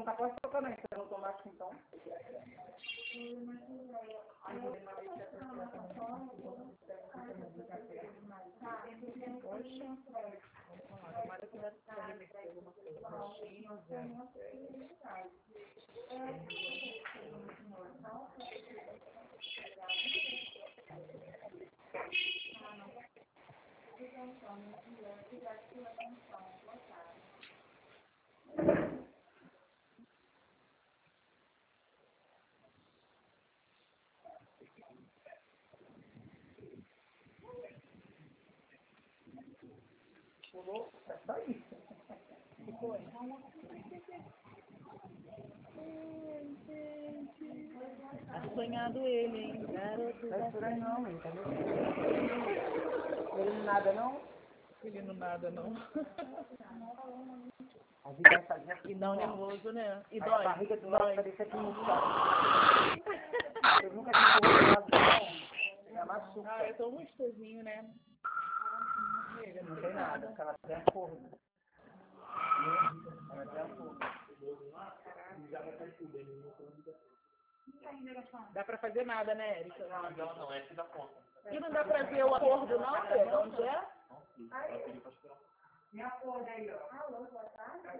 tá quase tocando aí, você não tomate então. Poxa, tomara que vai reverter alguma coisa. Pulou, é só isso. Ficou aí. Tá sonhado ele, hein? Garoto. Não é estranho não, hein? Ele não nada não? Ele não nada, não. A vida é fazendo E não nervoso, né? E a dói. barriga do lado parece aqui no chão. Eu nunca tive corpo do lado não. É machuca. Ah, eu tô um gostosinho, né? Não tem nada, porque ela tem a força. Ela tem a força. Dá pra fazer nada, né, Érica? Não, é da conta. E não dá pra ver o acordo, não, Pedro? Onde é? Me acorda aí, ó. Alô, boa tarde.